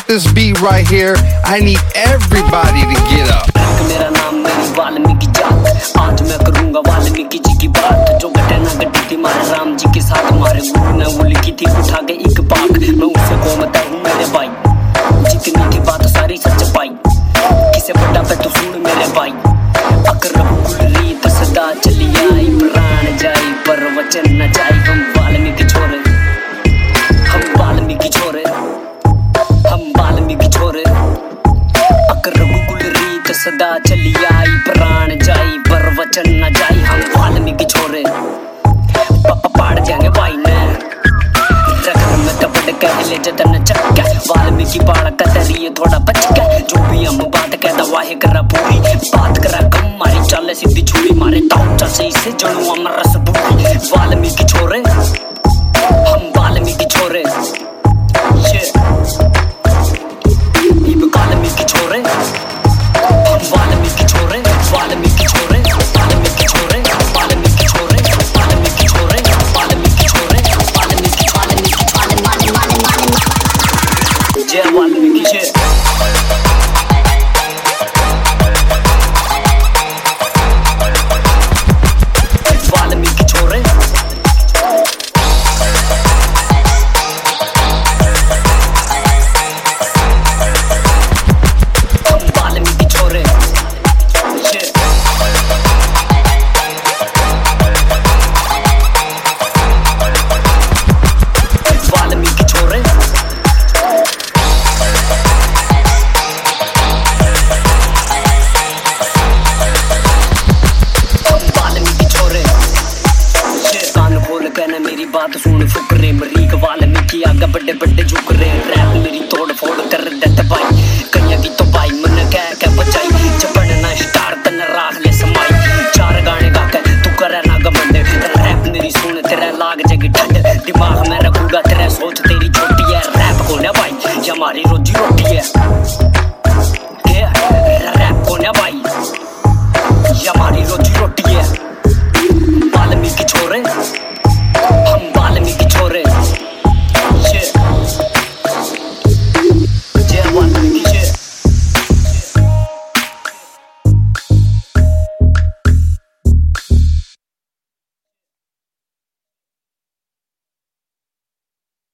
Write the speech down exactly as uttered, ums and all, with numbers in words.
this beat right here, I need everybody to get up. मेरा नाम मेरी वाल्मीकि जात, आज मैं करूंगा वाल्मीकि जी की बात। जो घटे ना घटी थी मारे राम जी के साथ, हमारे गुरु ने वो लिखी थी उठा के एक पाक। मैं उससे घूमता हूँ मेरे भाई, जितनी थी बात सारी सच पाई। किसे बड़ा पे तू सुन मेरे भाई, अकर रघुकुल रीत सदा चली आई। प्राण जाई पर वचन न जाई, हम वाल्मीकि छोरे, हम वाल्मीकि छोरे, हम वाल्मीकि छोरे। अकर रघुकुल रीत सदा चली आई, प्राण जाई पर वचन न जाई, हम वाल्मीकि छोरे। पापा पाड़ जाएंगे भाई ने रखन में तबड़ कहले जतन चक्का। वाल्मीकि बाड़ा कतरिए थोड़ा बच के, जो भी हम बात कहता वाहे करा पूरी। बात करा कम मारी चाले सीधी छुरी, मारे ताऊ चाचे से जणू अमर रस पूरी। वाल्मीकि छोरे, हम वाल्मीकि छोरे, ये इब वाल्मीकि छोरे, हम वाल्मीकि छोरे, वाल्मीकि छोरे, वाल्मीकि छोरे, वाल्मीकि छोरे, वाल्मीकि छोरे, वाल्मीकि छोरे, वाल्मीकि वाल्मीकि जय वाल्मीकि जय। वाल्मीकि छोरे, हम वाल्मीकि छोरे, ये वाल्मीकि छोरे, कान खोल के ना मेरी बात सुन फुकरे। मरीक वाल्मीकि आगे बड़े बड़े झुक रहे। रैप मेरी तोड़ फोड़ कर देते भाई, कन्या की तो भाई मन कह के बचाई। चपड़ ना स्टार तन राख ले समाई, चार गाने गा के तू करे ना गमंड। रैप मेरी सुन तेरा लाग जगी ठंड, दिमाग में रखूंगा तेरा सोच तेरी छोटी है। रैप को ना भाई ये हमारी रोजी रोटी है।